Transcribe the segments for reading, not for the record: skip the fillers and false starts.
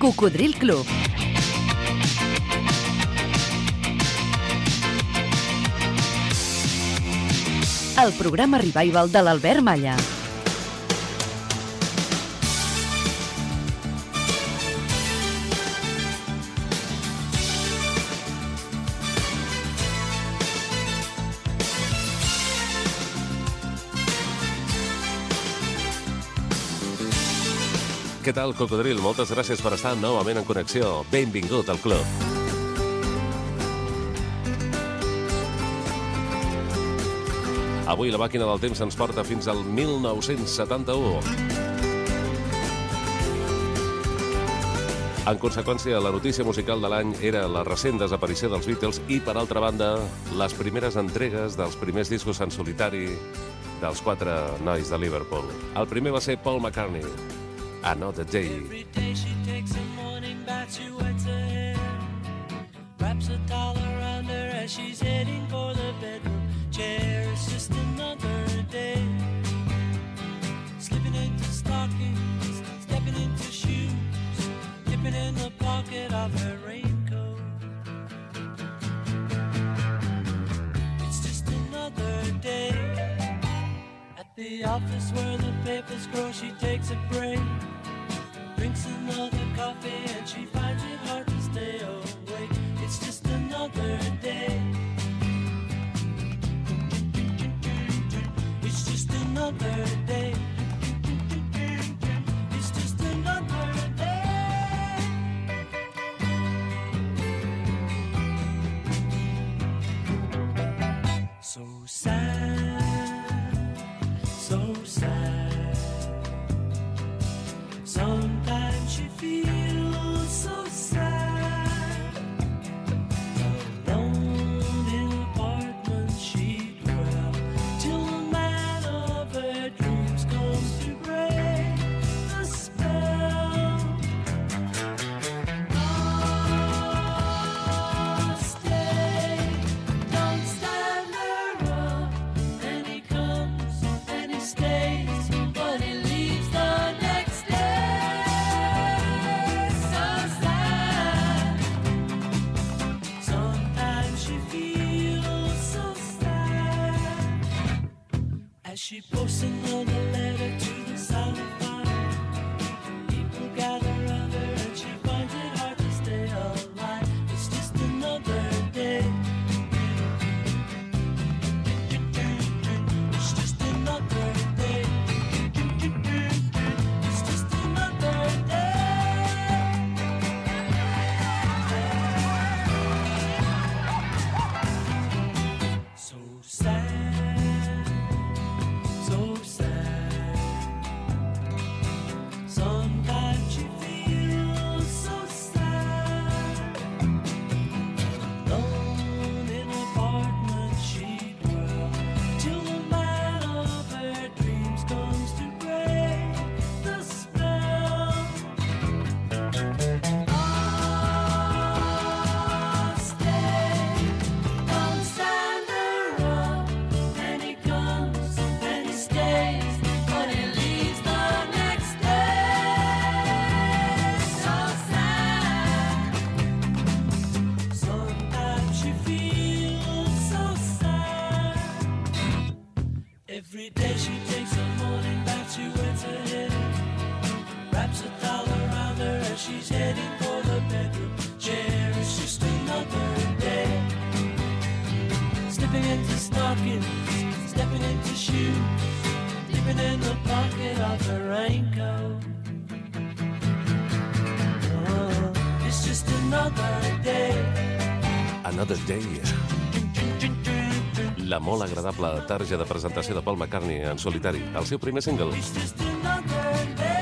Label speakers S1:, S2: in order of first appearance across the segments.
S1: Cocodril Club. El programa Revival de l'Albert Malla.
S2: Què tal, Cocodril? Moltes gràcies per estar novament en connexió. Benvingut al club. Avui la màquina del temps ens porta fins al 1971. En conseqüència, la notícia musical de l'any era la recent desaparició dels Beatles i, per altra banda, les primeres entregues dels primers discos en solitari dels 4 nois de Liverpool. El primer va ser Paul McCartney. Another Day.
S3: Every day she takes a morning bath, she wets her hair, wraps a towel around her as she's heading for the bedroom chair. It's just another day, slipping into stockings, stepping into shoes, dipping in the pocket of her raincoat. It's just another day. At the office where the papers grow, she takes a break, drinks another coffee, and she finds it hard to stay awake. It's just another day. It's just another day. It's just another day. So sad, so sad. Sometimes she feels so sad. Alone in an apartment she dwells till the man of her dreams comes to break the spell. Oh, stay, don't stand her up. And he comes and he stays, but he leaves the next day. As she posts another letter to the sound of fire, people gather around her and she finds it hard to stay alive. It's just another day. It's just another day. It's just another day. So sad, so sad. Sometimes she feels so sad. Alone in an apartment she dwells till the man of her dreams comes to break the spell. Oh, stay, don't stand her up. And he comes and he stays, but he leaves the next day. So sad. Sometimes she feels so sad. Every day she takes a morning bath, she wets her head, wraps a towel around her as she's heading for the bedroom chair. It's just another day, slipping into stockings, stepping into shoes, dipping in the pocket of her raincoat. Oh, it's just another day.
S2: Another Day. La molt agradable tarja de presentació de Paul McCartney en solitari, el seu primer single.
S3: It's just another day.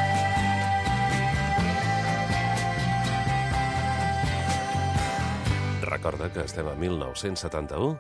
S2: Recorda que estem a 1971.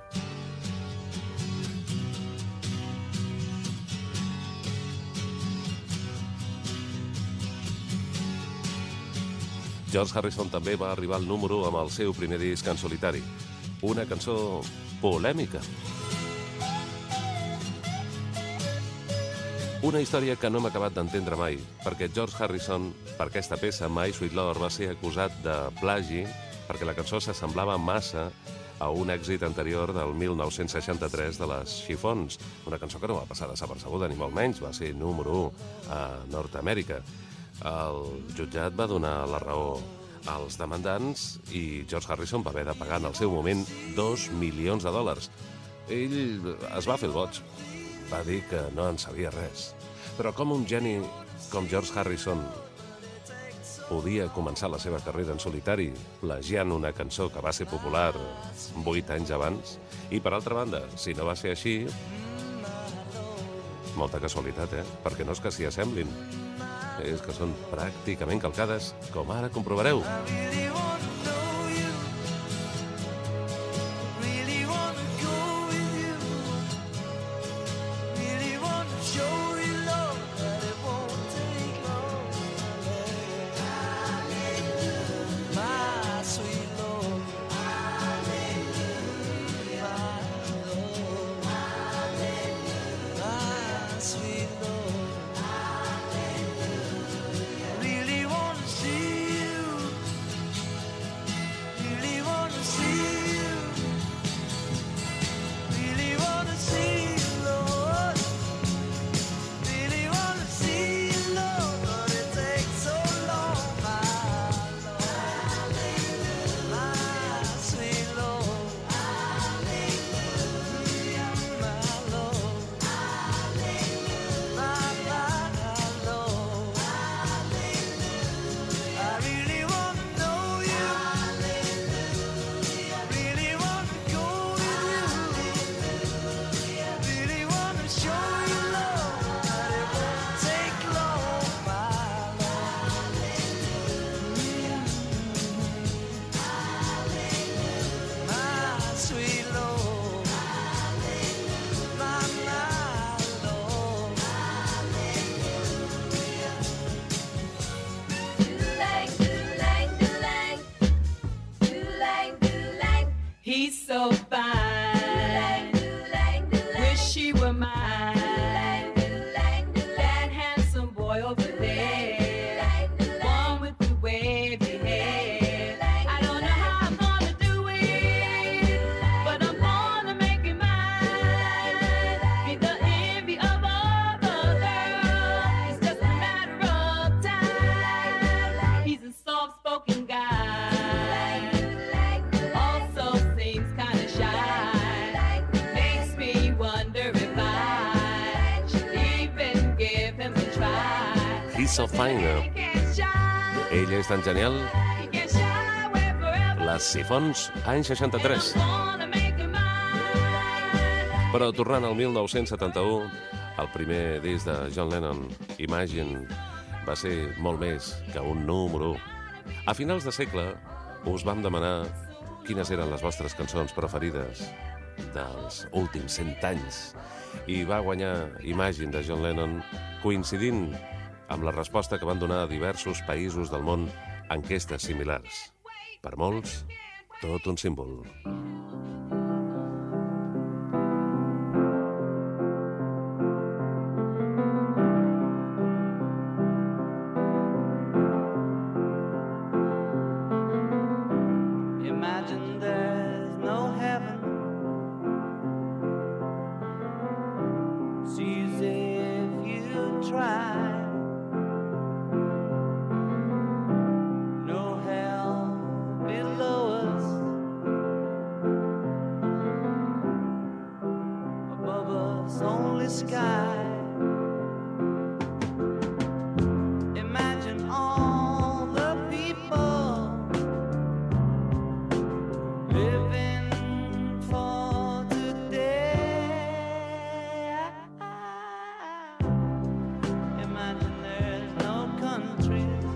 S2: George Harrison també va arribar al número amb el seu primer disc en solitari. Una cançó polèmica. Una història que no hem acabat d'entendre mai, perquè George Harrison, per aquesta peça, My Sweet Lord, va ser acusat de plagi perquè la cançó s'assemblava massa a un èxit anterior del 1963 de les Chiffons, una cançó que no va passar desapercebuda, ni molt menys, va ser número 1 a Nord-Amèrica. El jutjat va donar la raó als demandants i George Harrison va haver de pagar en el seu moment $2 milions. Ell es va fer el boig, va dir que no en sabia res. Però com un geni com George Harrison podia començar la seva carrera en solitari plagiant una cançó que va ser popular 8 anys abans? I per altra banda, si no va ser així, molta casualitat, perquè no és que s'hi assemblin, és que són pràcticament calcades, com ara comprovareu.
S4: He's so fine. Wish she were mine. That handsome boy over there, one with the wavy hair. I don't know how I'm gonna do it, but I'm gonna make it mine. Be the envy of other girls. It's just a matter of time. He's a soft-spoken guy.
S2: He's so fine. Ella és tan genial. Les Chiffons, any 63. Però tornant al 1971, el primer disc de John Lennon, Imagine, va ser molt més que un número 1. A finals de segle us vam demanar quines eren les vostres cançons preferides dels últims 100 anys i va guanyar Imagine de John Lennon, coincidint amb la resposta que van donar a diversos països del món enquestes similars. Per molts, tot un símbol.
S3: Imagine there's no heaven. See as if you try. Sky. Imagine all the people living for today. Imagine there's no countries.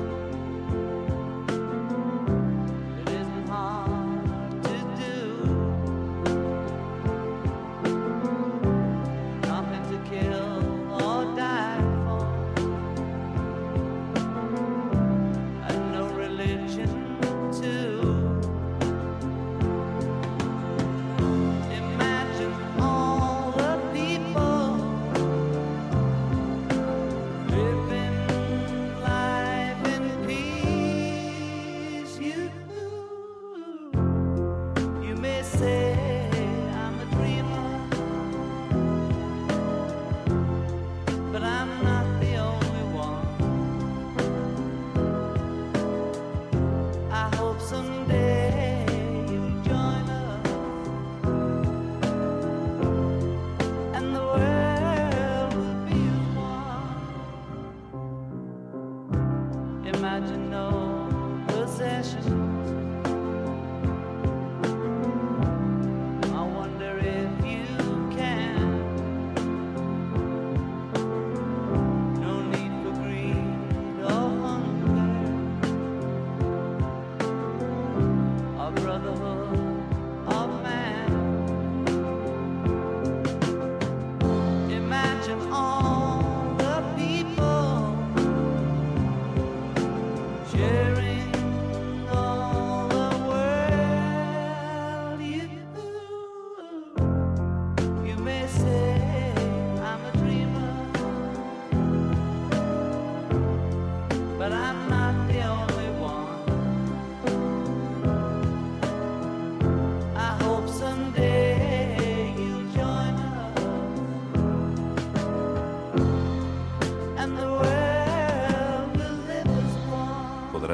S3: It isn't hard to do. Kill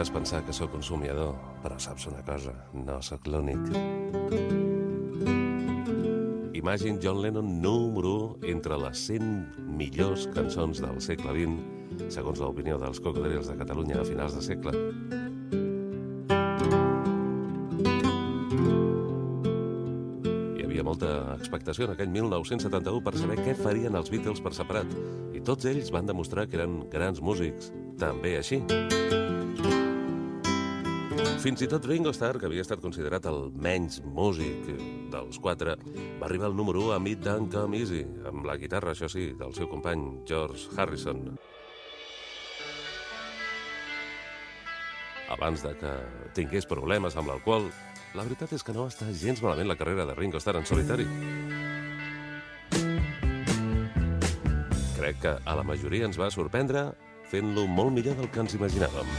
S2: Podràs pensar que sóc un somiador, però saps una cosa, no sóc l'únic. Imagine John Lennon número 1 entre les 100 millors cançons del segle XX, segons l'opinió dels cocodrils de Catalunya a finals de segle. Hi havia molta expectació en aquell 1971 per saber què farien els Beatles per separat, i tots ells van demostrar que eren grans músics, també així. Fins i tot Ringo Starr, que havia estat considerat el menys músic dels quatre, va arribar al número 1 amb It Don't Come Easy, amb la guitarra, això sí, del seu company George Harrison. Abans de que tingués problemes amb l'alcohol, la veritat és que no està gens malament la carrera de Ringo Starr en solitari. Crec que a la majoria ens va sorprendre fent-lo molt millor del que ens imaginàvem.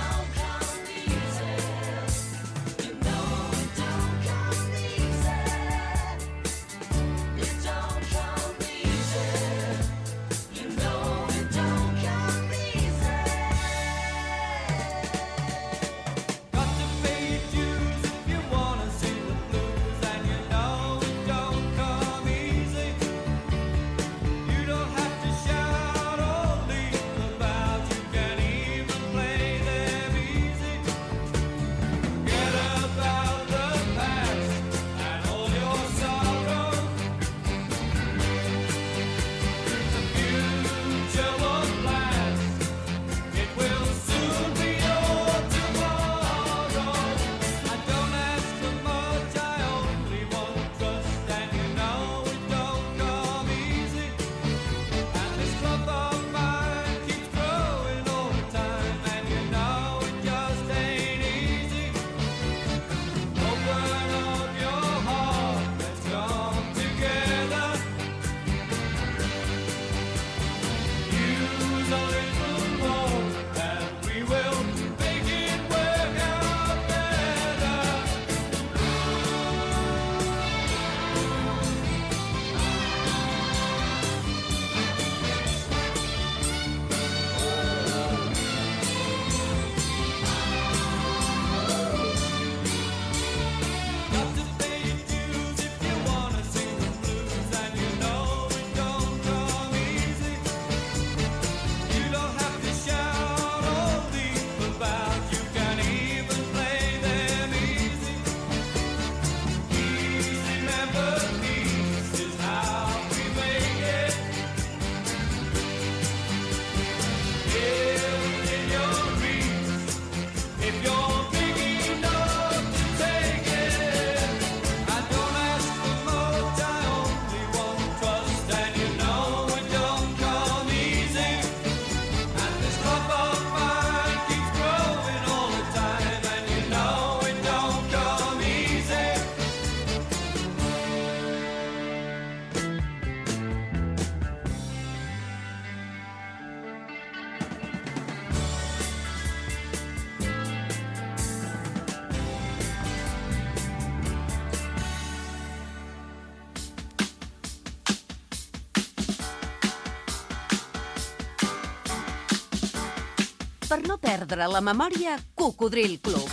S1: Per no perdre la memòria, Cocodril Club.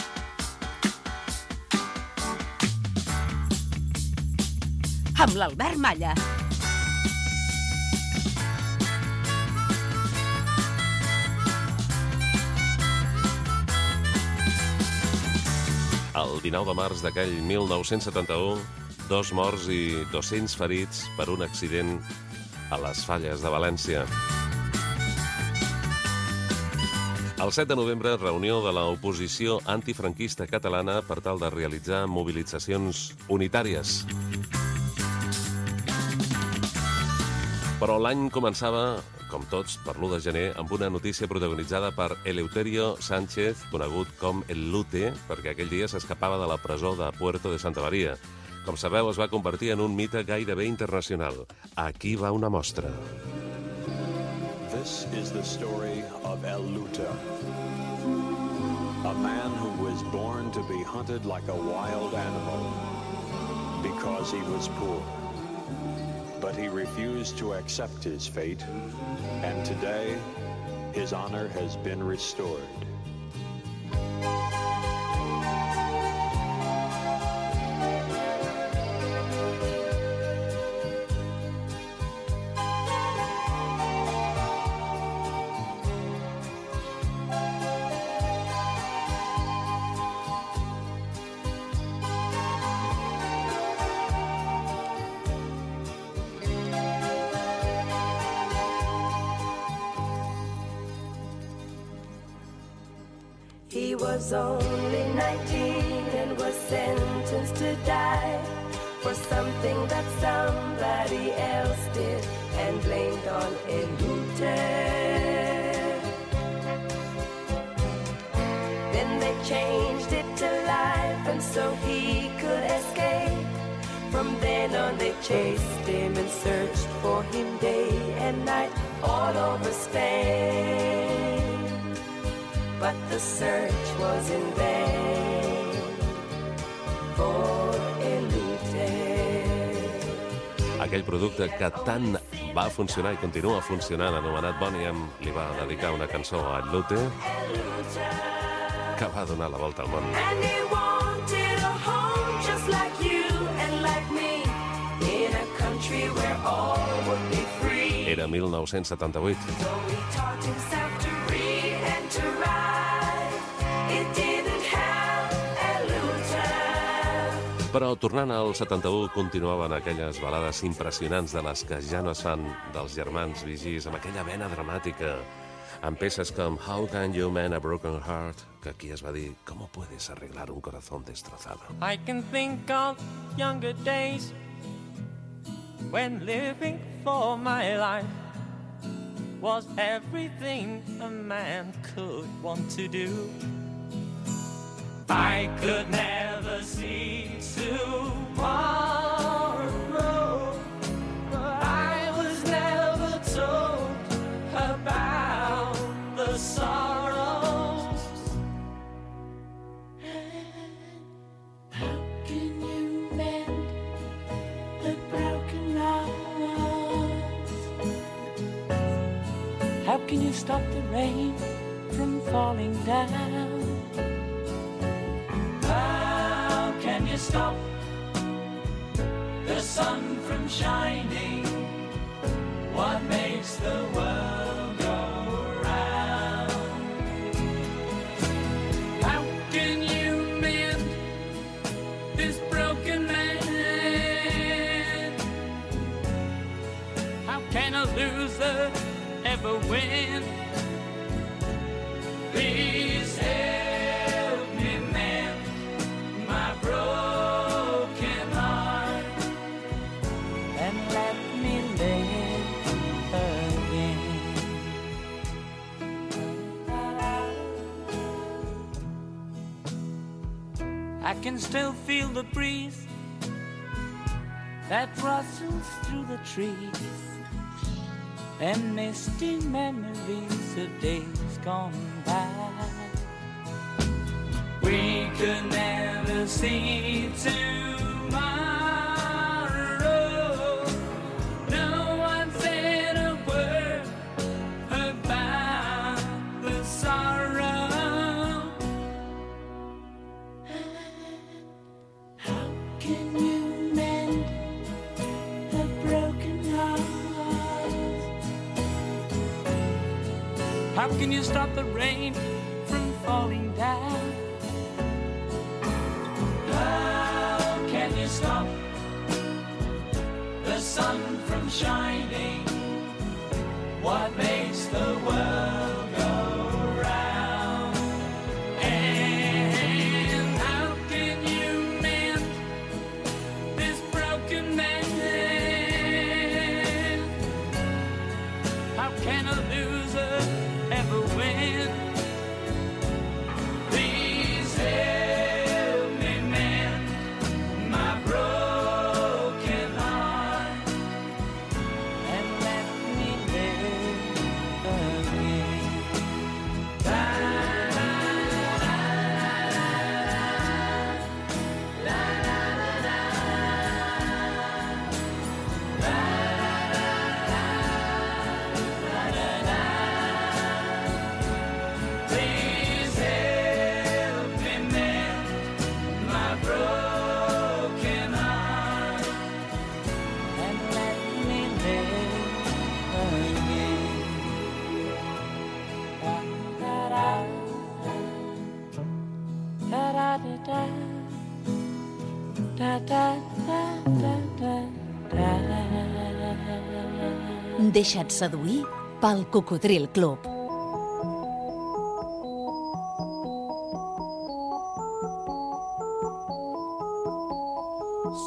S1: Amb l'Albert Malla.
S2: El 19 de març d'aquell 1971, 2 morts i 200 ferits per un accident a les Falles de València. El 7 de novembre, reunió de l'oposició antifranquista catalana per tal de realitzar mobilitzacions unitàries. Però l'any començava, com tots, per l'1 de gener, amb una notícia protagonitzada per Eleuterio Sánchez, conegut com el Lute, perquè aquell dia s'escapava de la presó de Puerto de Santa Maria. Com sabeu, es va convertir en un mite gairebé internacional. Aquí va una mostra.
S5: This is the story of El Lute, a man who was born to be hunted like a wild animal because he was poor. But he refused to accept his fate, and today his honor has been restored.
S6: was only 19 and was sentenced to die for something that somebody else did and blamed on Eleuter. Then they changed it to life and so he could escape. From then on they chased him and searched for him day and night all over Spain. But the search was in vain for Eleuter.
S2: Aquell producte que tant va funcionar i continua funcionant, anomenat Boney M, li va dedicar una cançó a Eleuter, que va donar la volta al món.
S6: And he wanted a home just like you and like me, in a country where all would be free.
S2: Era 1978.
S6: So he taught himself to read and to write. It didn't have Eleuter.
S2: Però tornant al 71 continuaven aquelles balades impressionants de les que ja no es fan dels germans Vigis, amb aquella vena dramàtica, amb peces com How Can You Mend a Broken Heart, que aquí es va dir ¿Cómo puedes arreglar un corazón destrozado?
S3: I can think of younger days when living for my life was everything a man could want to do. I could never see tomorrow, but I was never told about the sorrows. How can you mend the broken hearts? How can you stop the rain from falling down? How can you stop the sun from shining? What makes the world go round? How can you mend this broken man? How can a loser ever win? Please help me mend my broken heart and let me live again. I can still feel the breeze that rustles through the trees and misty memories of days gone by. We could never see tomorrow. No one said a word about the sorrow. How can you mend a broken heart? How can you stop the rain from falling down? How can you stop the sun from shining? What makes the world go round? And how can you mend this broken man? How can a loser ever win? Please help me mend my broken heart and let me live again. Please help me mend my broken heart and let me live again. Da-da-da-da. Da-da-da-da-da-da.
S1: Deixa't seduir, pel Cocodril Club.
S3: How can you mend this broken man? How can a loser ever win? Please help me mend my broken heart and let me live again. Da-da-da-da-da-da-da. Da-da-da-da-da-da. Da-da-da-da-da. Da-da-da-da-da. Da-da-da-da-da. Da-da-da-da-da.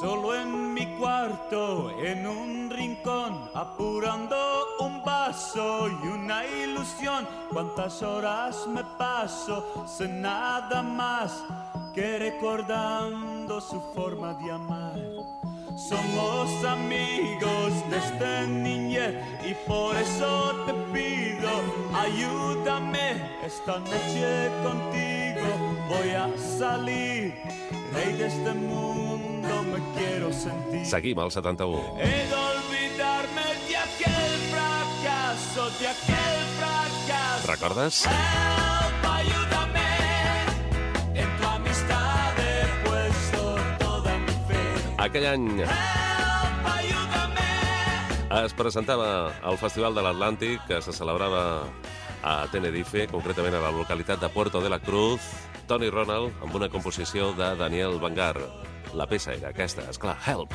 S7: Solo en mi cuarto, en un rincón, apurando un vaso y una ilusión. Cuántas horas me paso sin nada más que recordando su forma de amar. Somos amigos desde niñez y por eso te pido, ayúdame esta noche contigo. Voy a salir, rey de este mundo me quiero sentir.
S2: Seguim al 71.
S7: He de olvidarme de aquel fracaso, de aquel fracaso.
S2: Recordes?
S7: Help, ayúdame, en tu amistad he puesto toda mi fe.
S2: Aquell any
S7: Help, ayúdame.
S2: es presentava al Festival de l'Atlàntic, que se celebrava a Tenerife, concretament a la localitat de Puerto de la Cruz, Tony Ronald, amb una composició de Daniel Vangar. La peça era aquesta, esclar, Help,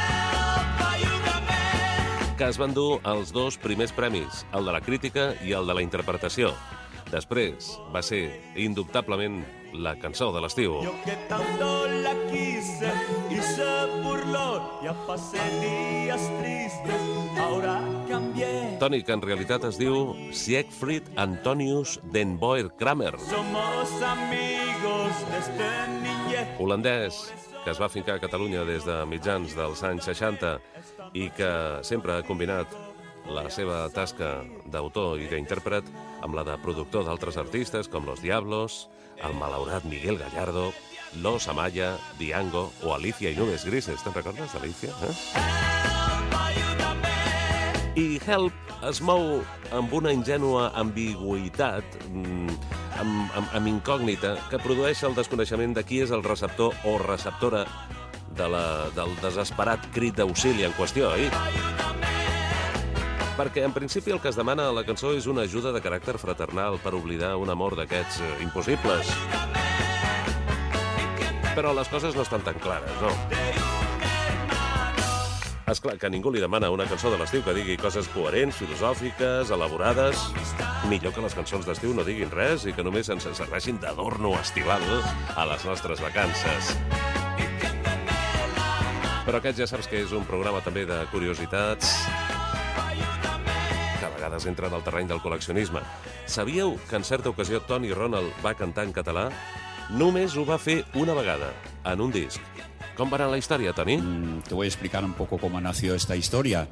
S2: que es van dur els dos primers premis, el de la crítica i el de la interpretació. Després va ser, indubtablement, la cançó de l'estiu.
S7: Yo que tanto la quise y se burló, ya pasé días tristes, ahora cambié.
S2: Toni, que en realitat es diu Siegfried Antonius den Boer Kramer,
S7: Somos amigos desde niñez.
S2: holandès, que es va fincar a Catalunya des de mitjans dels anys 60 i que sempre ha combinat la seva tasca d'autor i d'intèrpret amb la de productor d'altres artistes com Los Diablos, el malaurat Miguel Gallardo, Los Amaya, Diango o Alicia i Nubes Grises. Te'n recordes d'Alicia? I Help es mou amb una ingènua ambigüitat, amb incògnita, que produeix el desconeixement de qui és el receptor o receptora del desesperat crit d'auxili en qüestió, Perquè, en principi, el que es demana a la cançó és una ajuda de caràcter fraternal per oblidar un amor d'aquests impossibles. Però les coses no estan tan clares, no? Esclar, que ningú li demana una cançó de l'estiu que digui coses coherents, filosòfiques, elaborades. Millor que les cançons d'estiu no diguin res i que només ens serveixin d'adorno estival a les nostres vacances. Però aquest ja saps que és un programa també de curiositats, que a vegades entren al terreny del col·leccionisme. Sabíeu que en certa ocasió Tony Ronald va cantar en català? Només ho va fer una vegada, en un disc. ¿Cómo va la historia, Tony?
S8: Te voy a explicar un poco cómo nació esta historia.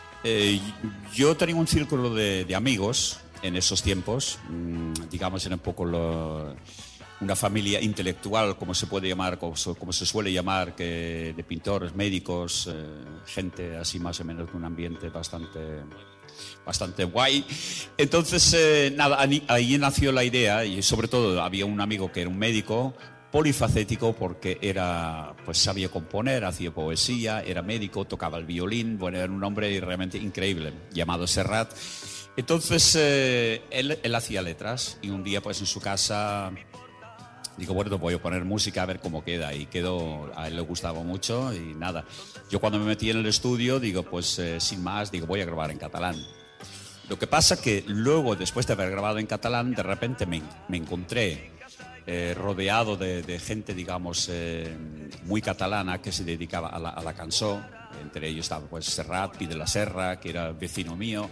S8: Yo tenía un círculo de amigos en esos tiempos, digamos, era un poco una familia intelectual, como se puede llamar, como se suele llamar, que de pintores, médicos, gente así más o menos de un ambiente bastante guay. Entonces, nada, ahí nació la idea, y sobre todo había un amigo que era un médico polifacético, porque pues sabía componer, hacía poesía, era médico, tocaba el violín, bueno, era un hombre realmente increíble, llamado Serrat. Entonces, él hacía letras, y un día pues en su casa digo, bueno, voy a poner música a ver cómo queda, y quedó, a él le gustaba mucho, y nada. Yo cuando me metí en el estudio, digo, pues sin más, digo, voy a grabar en catalán. Lo que pasa que luego, después de haber grabado en catalán, de repente me encontré rodeado de gente, digamos, muy catalana, que se dedicaba a la cançó. Entre ellos estaba pues Serrat, Pi de la Serra, que era vecino mío,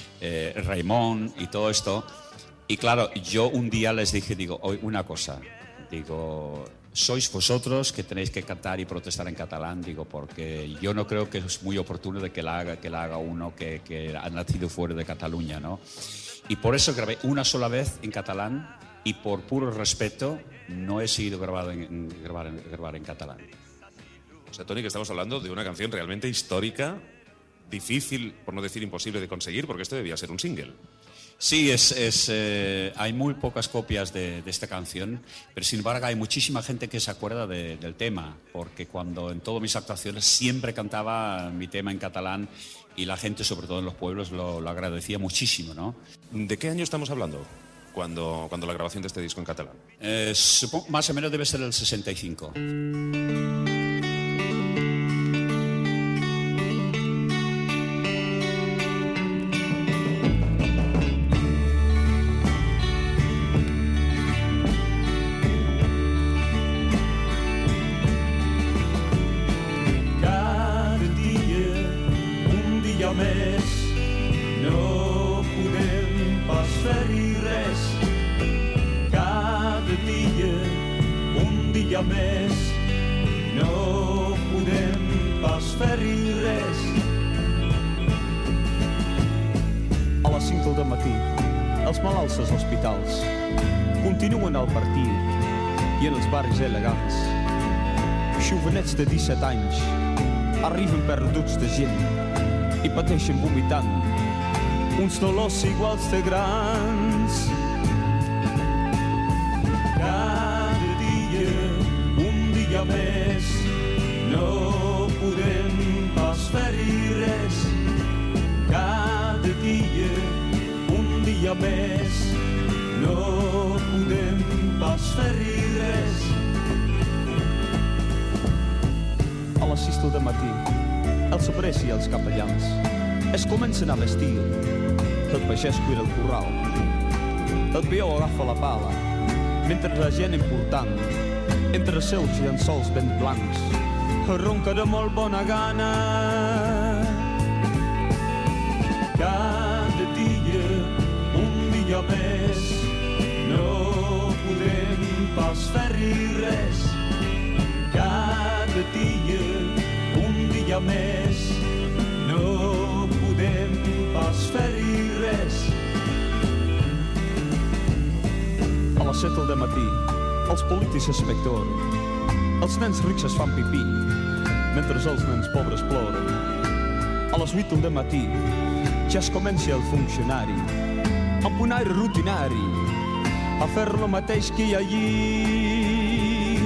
S8: Raimon y todo esto. Y claro, yo un día les dije, digo, una cosa, digo, sois vosotros que tenéis que cantar y protestar en catalán, digo, porque yo no creo que es muy oportuno de que la haga uno que ha nacido fuera de Cataluña, ¿no? Y por eso grabé una sola vez en catalán, y por puro respeto no he seguido grabar en catalán.
S9: O sea, Tony, que estamos hablando de una canción realmente histórica, difícil, por no decir imposible de conseguir, porque esto debía ser un single.
S8: Sí, hay muy pocas copias de esta canción, pero sin embargo hay muchísima gente que se acuerda del tema, porque cuando en todas mis actuaciones siempre cantaba mi tema en catalán, y la gente, sobre todo en los pueblos, lo agradecía muchísimo, ¿no?
S9: ¿De qué año estamos hablando cuando la grabación de este disco en catalán?
S8: Supongo, más o menos debe ser el 65.
S7: fer-hi res. A les 5 del matí, els malalts als hospitals continuen al partit i en els barris elegants. Jovenets de 17 anys arriben perduts de gent i pateixen vomitant uns dolors iguals de grans. Cada dia, un dia més, no podem pas fer-hi res. Cada dia, un dia més, no podem pas fer-hi res. A les 6 del matí, els obrers i els capellans es comencen a vestir. El pagès cuida el corral. El peó agafa la pala, mentre la gent important, entre els seus llençols ben blancs, ronca de molt bona gana. Cada dia, un dia més, no podem pas fer-hi res. Cada dia, un dia més, no podem pas fer-hi res. A les 7 del matí, els polítics espector, els nens rics es fan pipí, mentre els nens pobres ploren. A les 8 del matí, ja es comença el funcionari, amb un aire rutinari, a fer lo mateix que hi ha allí.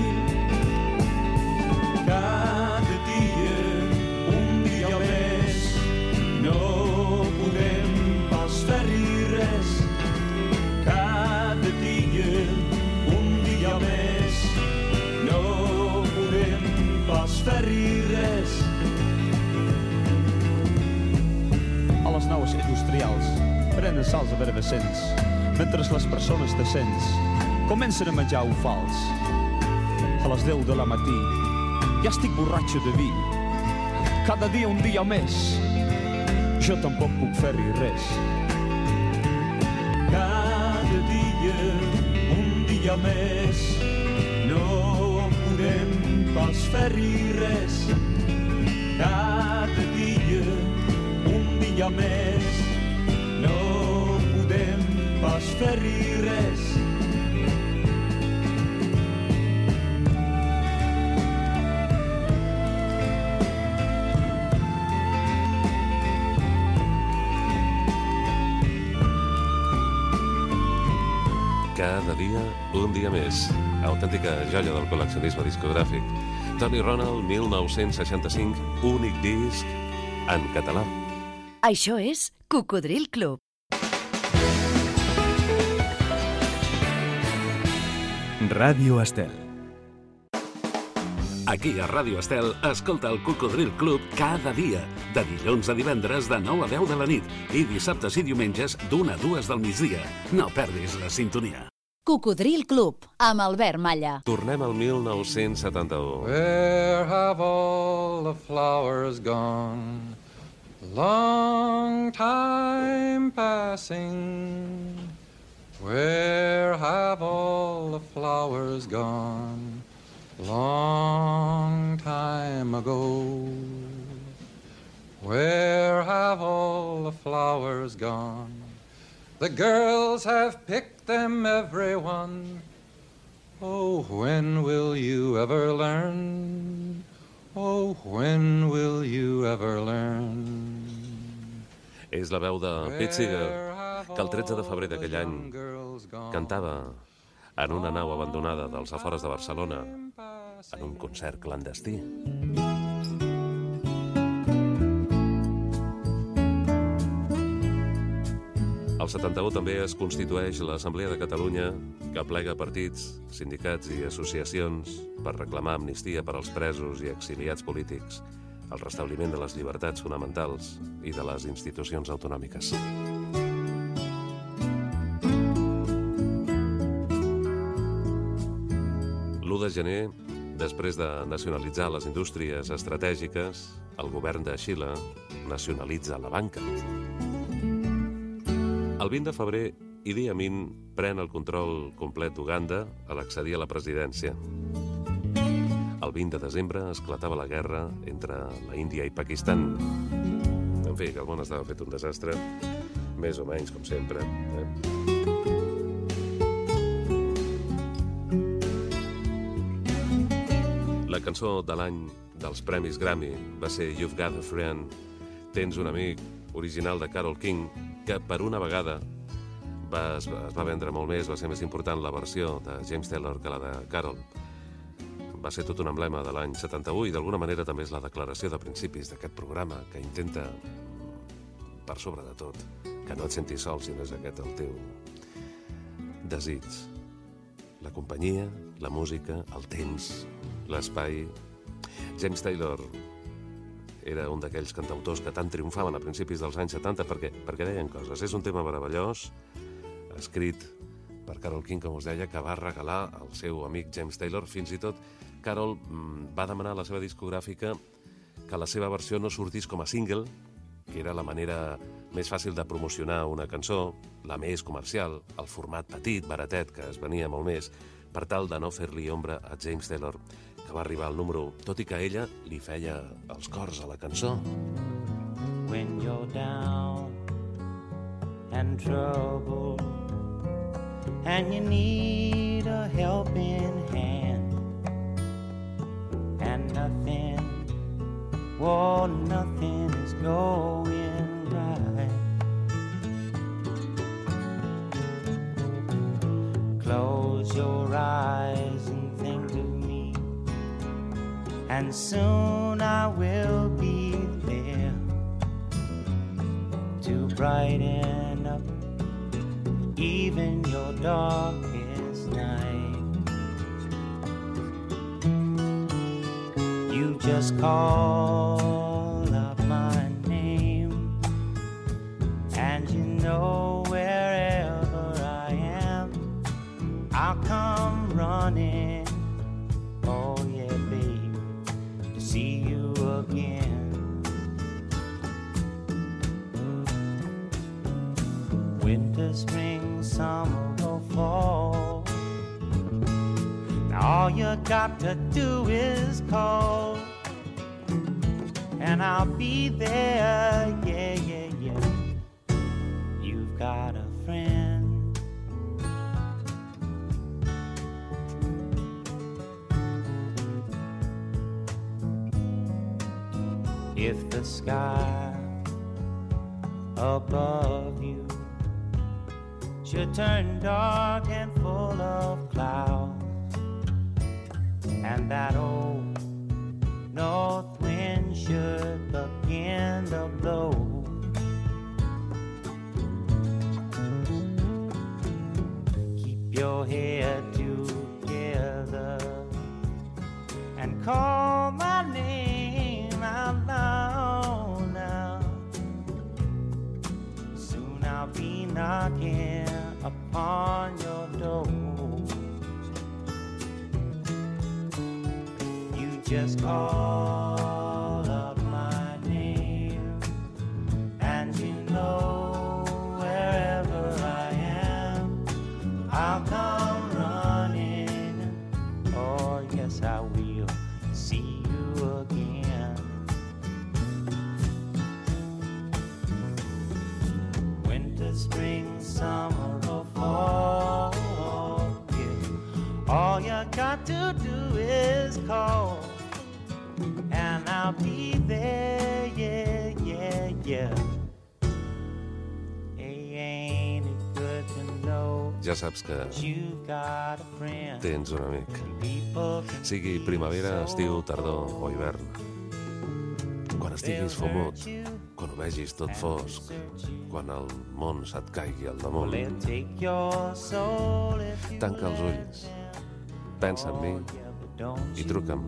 S7: Cada dia, un dia més, no podem pas fer-hi res. Cada dia, un dia més, no podem pas fer-hi res. A les naus industrials prenen salts efervescents, mentre les persones decents comencen a menjar ufals. A les 10 de la matí ja estic borratxo de vi. Cada dia un dia més, jo tampoc puc fer-hi res. Cada dia un dia més, no podem pas fer-hi res. Cada dia un dia més, no podem pas fer-hi res.
S2: Cada dia, un dia més. Autèntica joia del col·leccionisme discogràfic. Tony Ronald, 1965, únic disc en català.
S1: Això és Cocodril Club.
S10: Ràdio Estel.
S11: Aquí a Ràdio Estel, escolta el Cocodril Club cada dia, de dilluns a divendres de 9 a 10 de la nit i dissabtes i diumenges d'1 a 2 del migdia. No perdis la sintonia.
S1: Cocodril Club, amb Albert Malla.
S2: Tornem al 1971.
S12: Where have all the flowers gone? Long time passing. Where have all the flowers gone? Long time ago. Where have all the flowers gone? The girls have picked them, everyone. Oh, when will you ever learn? Oh, when will you ever learn?
S2: És la veu de Pete Seeger, que el 13 de febrer d'aquell any cantava en una nau abandonada dels afores de Barcelona en un concert clandestí. Al 71 també es constitueix l'Assemblea de Catalunya, que plega partits, sindicats i associacions per reclamar amnistia per als presos i exiliats polítics, el restabliment de les llibertats fonamentals i de les institucions autonòmiques. L'1 de gener, després de nacionalitzar les indústries estratègiques, el govern de Xile nacionalitza la banca. El 20 de febrer, Idi Amin pren el control complet d'Uganda a l'accedir a la presidència. El 20 de desembre esclatava la guerra entre la Índia i Pakistan. En fi, que el món estava fet un desastre, més o menys com sempre. La cançó de l'any dels Premis Grammy va ser You've Got a Friend, Tens un amic, original de Carole King, que per una vegada es va vendre molt més, va ser més important la versió de James Taylor que la de Carole. Va ser tot un emblema de l'any 71 i d'alguna manera també és la declaració de principis d'aquest programa que intenta, per sobre de tot, que no et sentis sol si no és aquest el teu desig. La companyia, la música, el temps, l'espai. James Taylor era un d'aquells cantautors que tant triomfaven a principis dels anys 70 perquè deien coses. És un tema meravellós, escrit per Carole King, com us deia, que va regalar al seu amic James Taylor. Fins i tot Carole va demanar a la seva discogràfica que la seva versió no sortís com a single, que era la manera més fàcil de promocionar una cançó, la més comercial, el format petit, baratet, que es venia molt més, per tal de no fer-li ombra a James Taylor, que va arribar al número 1, tot i que ella li feia els cors a la cançó.
S3: When you're down and trouble and you need a helping hand and nothing is going right. Close your eyes and think of me, and soon I will be there to brighten up even your darkest night. You just call up my name, and you know wherever I am, I'll come running. Oh yeah, baby, to see you again. Winter, spring, summer or fall, now all you got to do is call, and I'll be there, yeah, yeah, yeah. You've got a friend. If the sky above you should turn dark and full of clouds, and that old north wind should begin to blow, keep your head together and call my name out loud now. Soon I'll be knocking upon your door. You just call up my name, and you know wherever I am, I'll come running. Oh yes, I will see you again. Winter, spring, summer or fall, yeah. All you got to do is call, and I'll be there, yeah, yeah, yeah. Hey, ain't it good to know
S2: Ja saps que
S3: you got a friend?
S2: tens un amic.
S3: People can
S2: Sigui primavera, estiu, tardor o hivern. Quan estiguis fumut, quan ho vegis tot fosc, quan el món se't caigui al damunt,
S3: they'll take your soul if you
S2: tanca els ulls, pensa en mi i truca'm.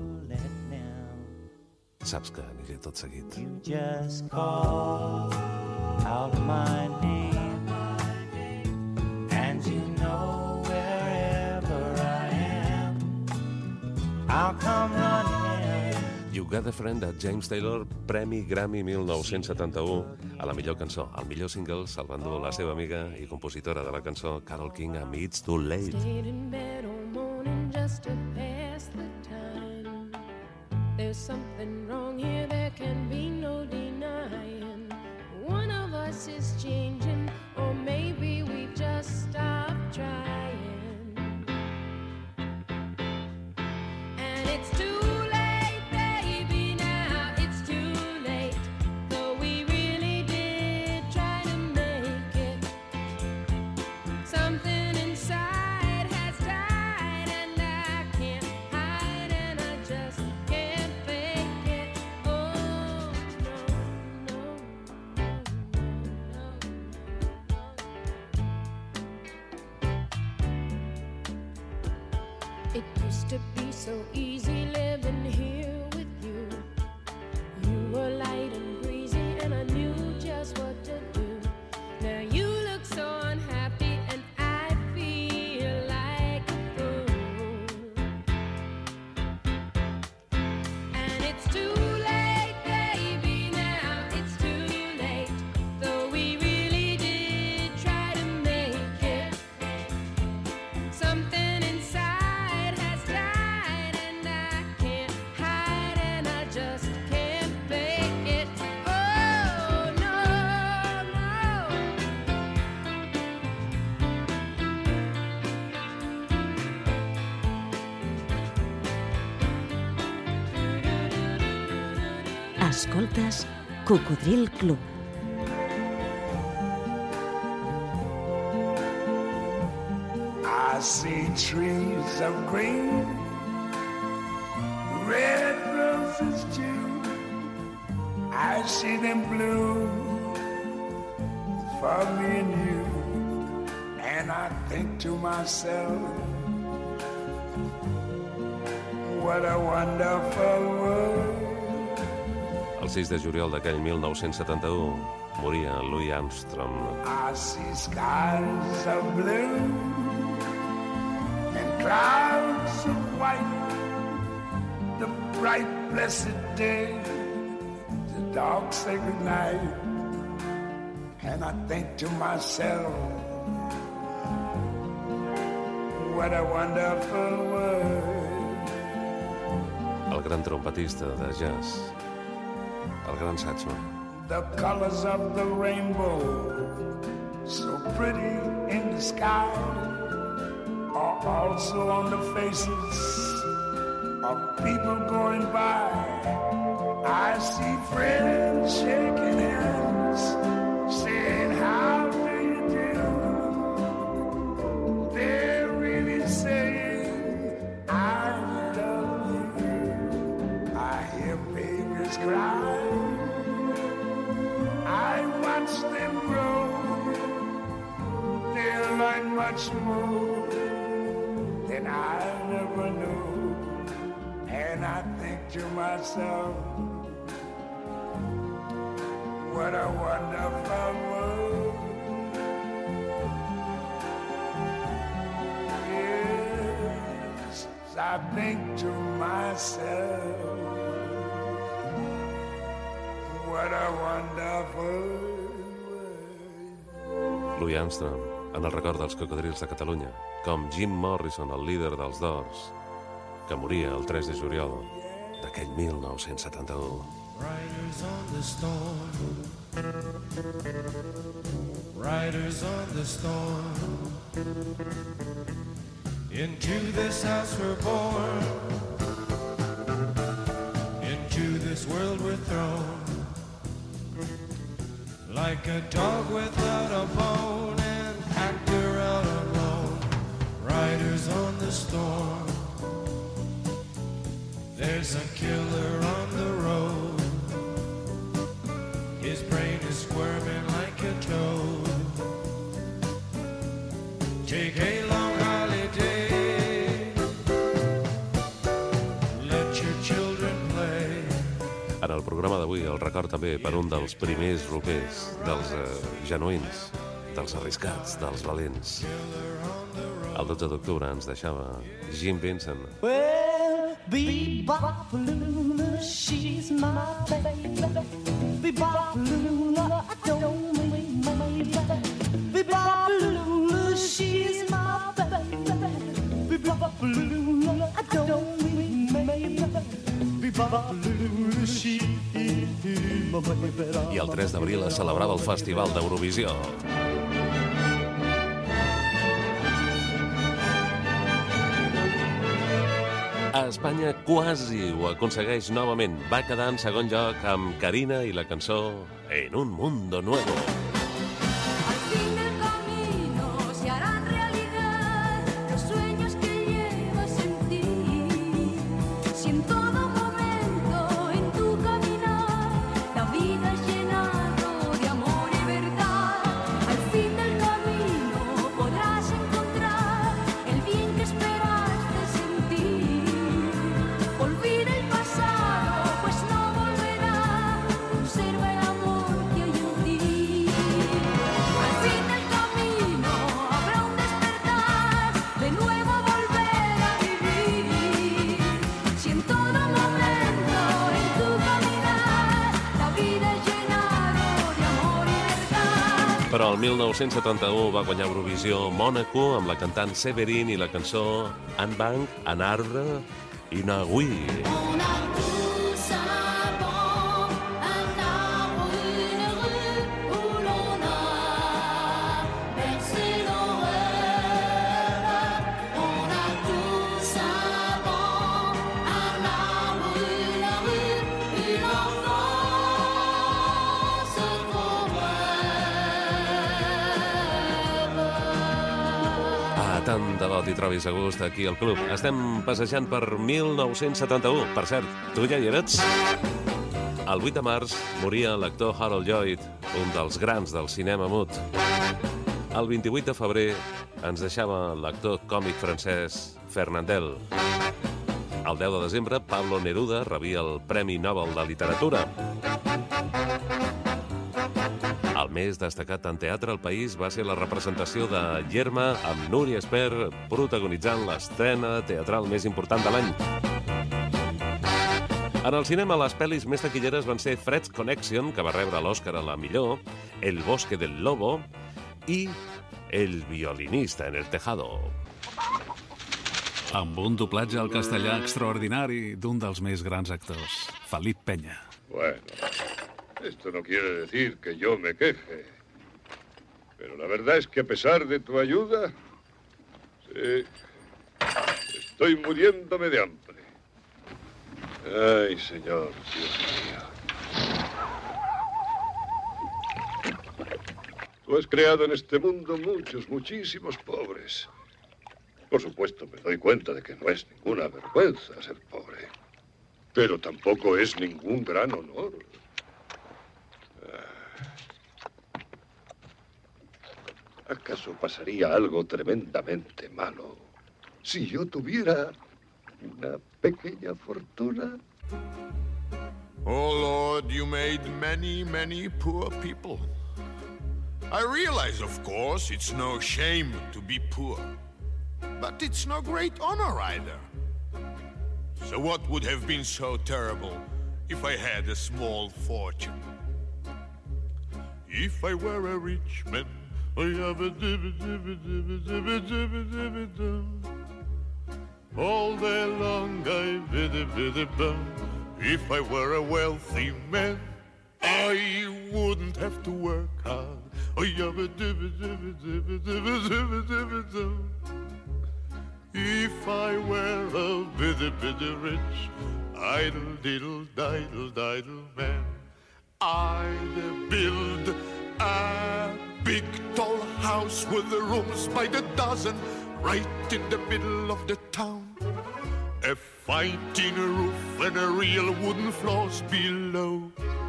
S2: Saps que aniré tot seguit.
S3: just call out my name, and you know wherever I am, I'll come running.
S2: You Got a Friend de James Taylor, Premi Grammy 1971 a la millor cançó, el millor single, salvant-ho la seva amiga i compositora de la cançó Carole King amb It's Too Late.
S13: Stayed in bed all morning just to pass the time. There's something wrong here, there can be no denying. One of us is changing, or maybe we've just stopped trying. And it's too late, baby, now it's too late. Though we really did try to make it. Something inside has died, and I can't hide, and I just can't fake it. Oh, no, no, no, no. It used to be so easy living here with you. You were light and breezy, and I knew just what to do. Now you look so unhappy, and I feel like a fool. And it's too late, baby, now it's too late. Though we really did try to make it. Something inside has died, and I can't hide, and I just can't fake it. Oh, no, no.
S1: Escoltes Cocodril Club.
S14: I see trees of green, red roses too. I see them bloom for me and you. And I think to myself, what a wonderful world.
S2: El 6 de juliol d'aquell 1971 moria Louis Armstrong.
S14: I see skies of blue and clouds of white, the bright blessed day, the dark sacred night. And I think to myself, what a wonderful world.
S2: El gran trompetista de jazz, el gran Satchmo.
S14: The colors of the rainbow, so pretty in the sky, are also on the faces of people going by. I see friends shaking hands, saying, how do you do? They're really saying, I love you. I hear babies cry, I watch them grow. They'll learn much more than I never knew. And I think to myself, what a wonderful world. Yes, I think to myself, what a wonderful world.
S2: Louis Armstrong, en el record dels cocodrils de Catalunya, com Jim Morrison, el líder dels Doors, que moria el 3 de juliol d'aquell 1971.
S3: Riders on the storm, riders on the storm. Into this house we're born, into this world we're thrown. Like a dog without a bone, an actor out alone. Riders on the storm, there's a killer on the road. His brain is squirming like a toad. Take a long holiday, let your children play.
S2: En el programa d'avui el record també per un dels primers rockers, dels genuïns, dels arriscats, dels valents. El 12 d'octubre ens deixava Jim Vincent.
S15: Well, Bebop Lula, she's my baby. Bebop Lula, I don't mean maybe. Bebop Lula, she's my baby. Bebop Lula, I don't mean maybe. Bebop
S2: I el 3 d'abril es celebrava el Festival d'Eurovisió. A Espanya quasi ho aconsegueix novament. Va quedar en segon lloc amb Karina i la cançó En un mundo nuevo.
S4: Al fin del camino se harán realidad los sueños que llevas en ti. Si en todo momento en tu caminar la vida es llenado de amor y verdad, al fin del camino podrás encontrar el bien que esperaste sentir. Olvida el pasado, pues no volverá. Conserva el amor que hay en ti. Al fin del camino habrá un despertar, de nuevo volver a vivir. Si en todo momento en tu caminar la vida es llenada de amor y verdad.
S2: Però el 1971 va guanyar Eurovisió Mònaco amb la cantant Severin i la cançó Un banc, un arbre i una agüí.
S4: On a tous un banc, un arbre, une rue où l'on a bercé nos rêves. On a tous un banc, un arbre, une rue, une enfance trop brève.
S2: Tant de bo t'hi trobis a gust aquí al club. Estem passejant per 1971. Per cert, tu ja hi eres? El 8 de març moria l'actor Harold Lloyd, un dels grans del cinema mut. El 28 de febrer ens deixava l'actor còmic francès Fernandel. El 10 de desembre, Pablo Neruda rebia el Premi Nobel de Literatura. El més destacat en teatre al país va ser la representació de Yerma amb Núria Espert protagonitzant l'estrena teatral més important de l'any. En el cinema, les pel·lis més taquilleres van ser Fred's Connection, que va rebre l'Oscar a la millor, El bosque del lobo i El violinista en el tejado.
S11: Amb un doblatge al castellà extraordinari d'un dels més grans actors, Felip Peña.
S16: Bueno, esto no quiere decir que yo me queje. Pero la verdad es que a pesar de tu ayuda, sí, estoy muriéndome de hambre. Ay, señor, Dios mío. Tú has creado en este mundo muchísimos pobres. Por supuesto, me doy cuenta de que no es ninguna vergüenza ser pobre. Pero tampoco es ningún gran honor. ¿Acaso pasaría algo tremendamente malo si yo tuviera una pequeña fortuna?
S17: Oh, Lord, you made many, many poor people. I realize, of course, it's no shame to be poor. But it's no great honor either. So what would have been so terrible if I had a small fortune? If I were a rich man, I have a all day long I bum. If I were a wealthy man, I wouldn't have to work hard. I have a if I were a bitty rich, idle diddle man, I'd build a big tall house with the rooms by the dozen, right in the middle of the town. A fine tin roof and a real wooden floors below.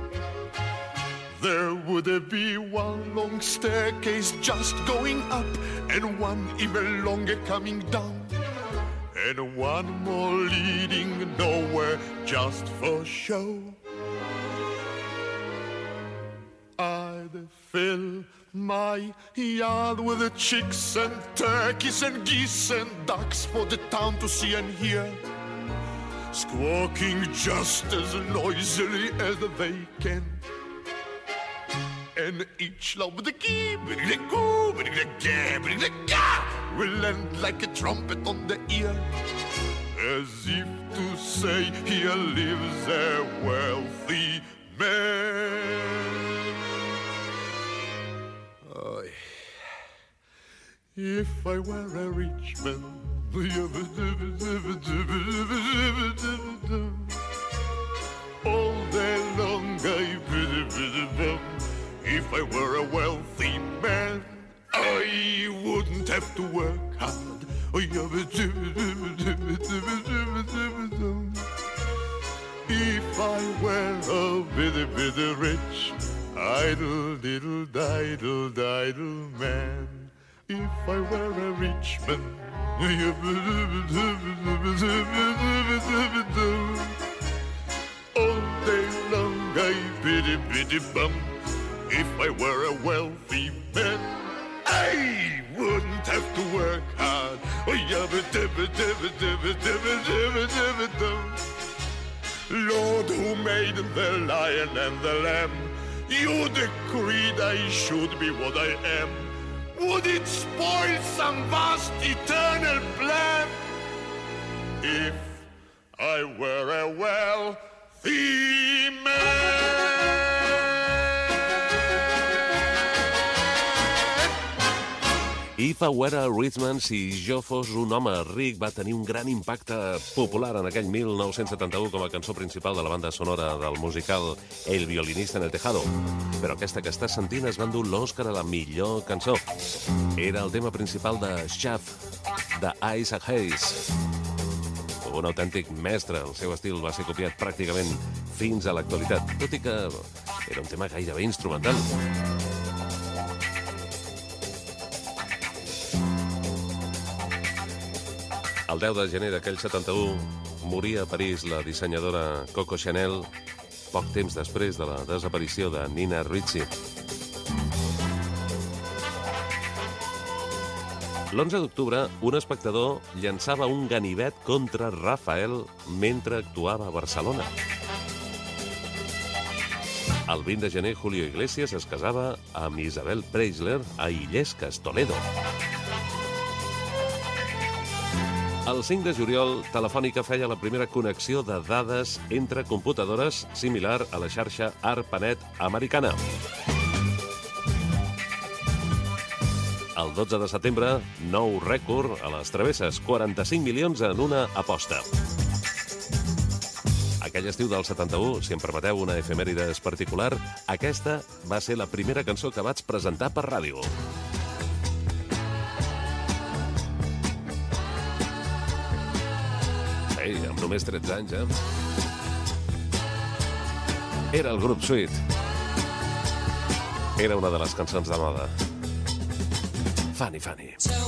S17: There would be one long staircase just going up, and one even longer coming down, and one more leading nowhere just for show. I'd fill my yard with the chicks and turkeys and geese and ducks for the town to see and hear, squawking just as noisily as they can. And each love with the key, will end like a trumpet on the ear, as if to say, here lives a wealthy man. If I were a rich man, all day long I bum. If I were a wealthy man, I wouldn't have to work hard. If I were a bitty rich, idle man. If I were a rich man, all day long I bitty bum. If I were a wealthy man, I wouldn't have to work hard. Lord, who made the lion and the lamb, you decreed I should be what I am. Would it spoil some vast eternal plan if I were a wealthy man?
S2: If I were a rich man, si jo fos un home ric, va tenir un gran impacte popular en aquell 1971 com a cançó principal de la banda sonora del musical El violinista en el tejado. Però aquesta que estàs sentint es va endur l'Oscar a la millor cançó. Era el tema principal de Shaft, de Isaac Hayes. Un autèntic mestre, el seu estil va ser copiat pràcticament fins a l'actualitat, tot i que era un tema gairebé instrumental. El 10 de gener d'aquell 71 moria a París la dissenyadora Coco Chanel, poc temps després de la desaparició de Nina Ricci. L'11 d'octubre, un espectador llançava un ganivet contra Rafael mentre actuava a Barcelona. El 20 de gener, Julio Iglesias es casava amb Isabel Preisler a Illescas, Toledo. El 5 de juliol, Telefònica feia la primera connexió de dades entre computadores similar a la xarxa ARPANET americana. El 12 de setembre, nou rècord a les travesses, 45 milions en una aposta. Aquell estiu del 71, si em permeteu una efemèride particular, aquesta va ser la primera cançó que vaig presentar per ràdio. Ei, amb només 13 anys, Era el grup Sweet. Era una de les cançons de moda. Funny, funny.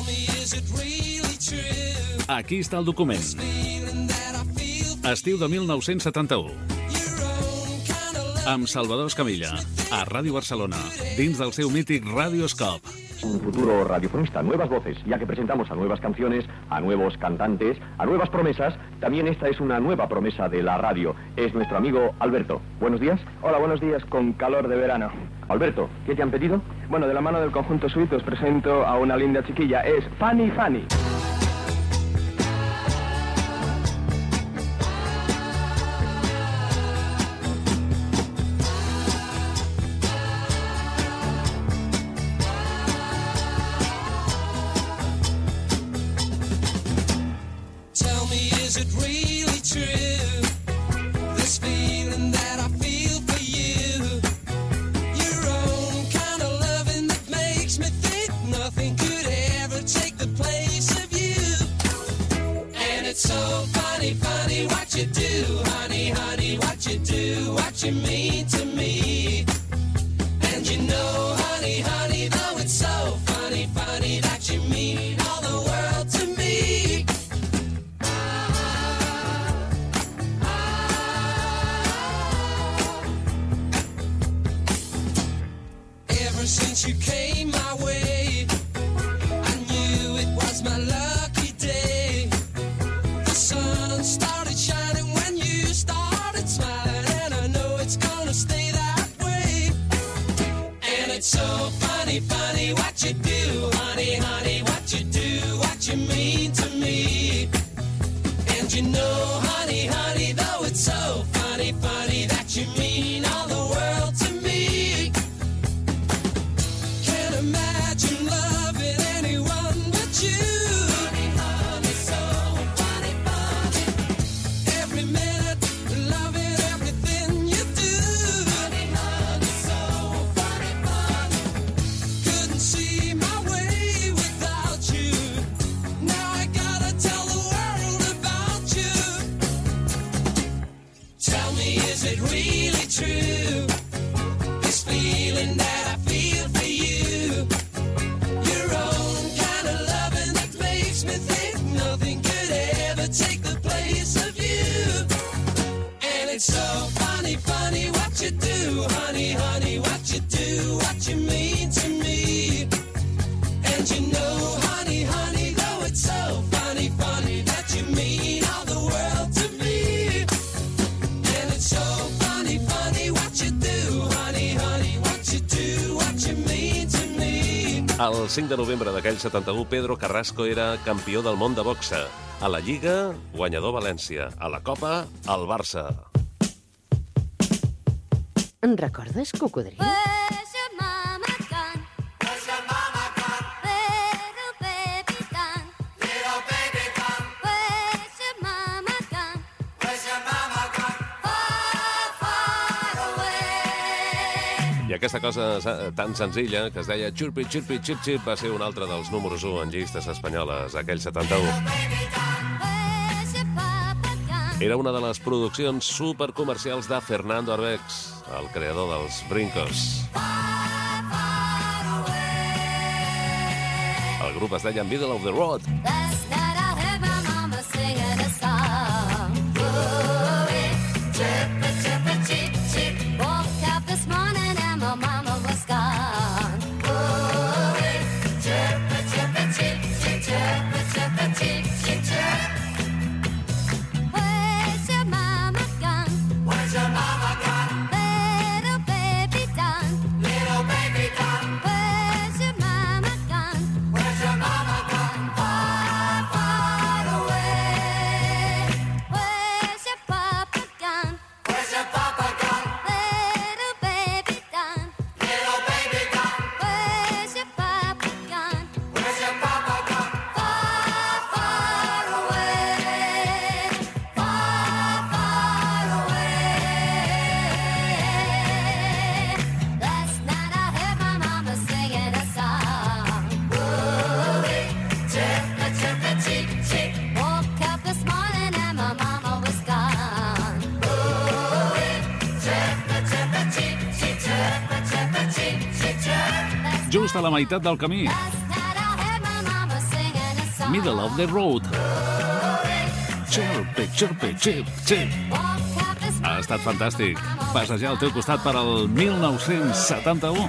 S11: Aquí està el document. Estiu de 1971. Amb Salvador Escamilla, a Ràdio Barcelona, dins del seu mític Radioscope.
S18: Un futuro radiofonista, nuevas voces, ya que presentamos a nuevas canciones, a nuevos cantantes, a nuevas promesas. También esta es una nueva promesa de la radio. Es nuestro amigo Alberto. Buenos días.
S19: Hola, buenos días, con calor de verano.
S18: Alberto, ¿qué te han pedido?
S19: Bueno, de la mano del conjunto Sweet os presento a una linda chiquilla. Es Funny Funny.
S3: Since you came my way, I knew it was my lucky day. The sun started shining when you started smiling, and I know it's gonna stay that way. And it's so funny, funny what you do, honey, honey, what you do, what you mean to me. And you know, honey, honey, though it's so funny, funny that you mean all the feeling that I feel for you. Your own kind of loving that makes me think nothing could ever take the place of you. And it's so funny, funny what you do, honey, honey, what you do, what you mean to me. And you know, honey, honey, though it's so funny, funny that you mean all the world to me. And it's so funny, funny what you do, honey, honey, what you do, what you mean to me.
S2: El 5 de novembre d'aquell 71, Pedro Carrasco era campió del món de boxa. A la Lliga, guanyador València. A la Copa, el Barça.
S20: En recordes, cocodril?
S13: Where's your mama gone? Where's your mama gone? Little baby gone. Little baby gone. Where's your mama gone? Where's your mama gone? Far, far away.
S2: I aquesta cosa tan senzilla, que es deia Chirpi, Chirpi, Chip, Chip, va ser un altre dels números 1 en llistes espanyoles, aquell 71. Era una de les produccions supercomercials de Fernando Arbex, el creador dels Brincos. El grup es deia Middle of the Road.
S13: Last night I heard my mama singing a song. Ooh-wee, chirpa, chirpa, cheep, cheep. Woke up this morning and my mama was gone. Ooh-wee, chirpa, chirpa, cheep, cheep, chirpa, chirpa, cheep, cheep, chirp. Where's your mama gone? Where's your mama gone? Little baby done. Little baby done. Where's your mama gone? Where's your mama gone? Far, far away. Where's your papa gone? Where's your papa gone? Little baby done. Little baby done. Where's your papa gone? Where's your papa gone? Far, far away. Far, far away. Last night I heard my mama singing a song. Ooh-wee, chirpa, chirpa, cheep, cheep. Woke up this morning and my mama was gone. Ooh-wee, chirpa, chirpa, cheep, cheep, chirpa, chirpa, cheep, cheep, chirp.
S11: Just a la meitat del camí.
S13: Last night I heard my mama singing a song.
S11: Middle of the road. Chirpi, chirpi, chip, chip. Ha estat fantàstic passejar al teu costat per al 1971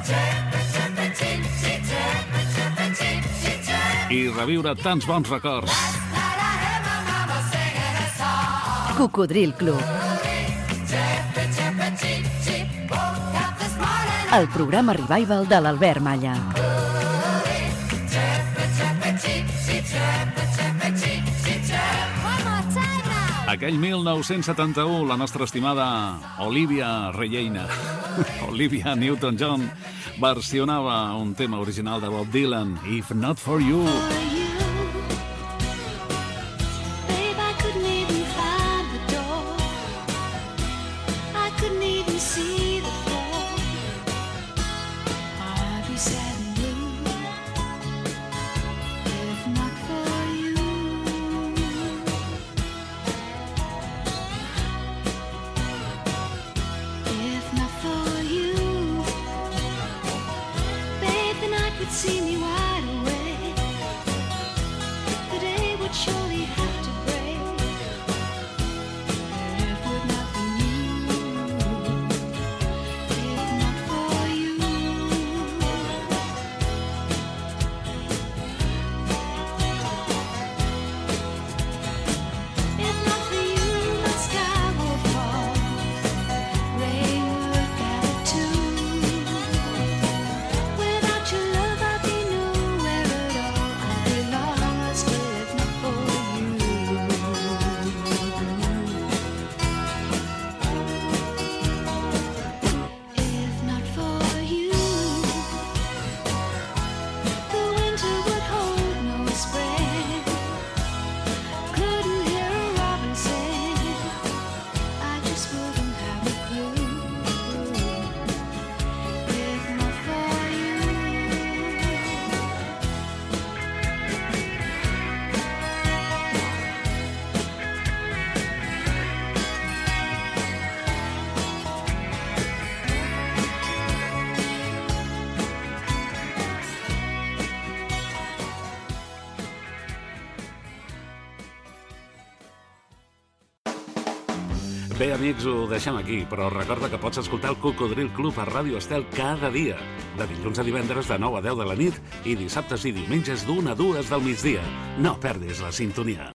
S11: i reviure tants bons records.
S1: Cocodril Club. El programa revival de l'Albert Malla.
S11: Aquell 1971, la nostra estimada Olivia Reyeina, Olivia Newton-John, versionava un tema original de Bob Dylan, If Not For You.
S13: Babe, I couldn't even find the door. I couldn't even see the floor. I'd be sad and blue if not for you. If not for you, babe, the night would see me wide awake. The day would surely have to break. If it would not be you, if not for you.
S11: Bé, amics, ho deixem aquí, però recorda que pots escoltar el Cocodril Club a Ràdio Estel cada dia, de dilluns a divendres de 9 a 10 de la nit i dissabtes i diumenges d'1 a 2 del migdia. No perdis la sintonia.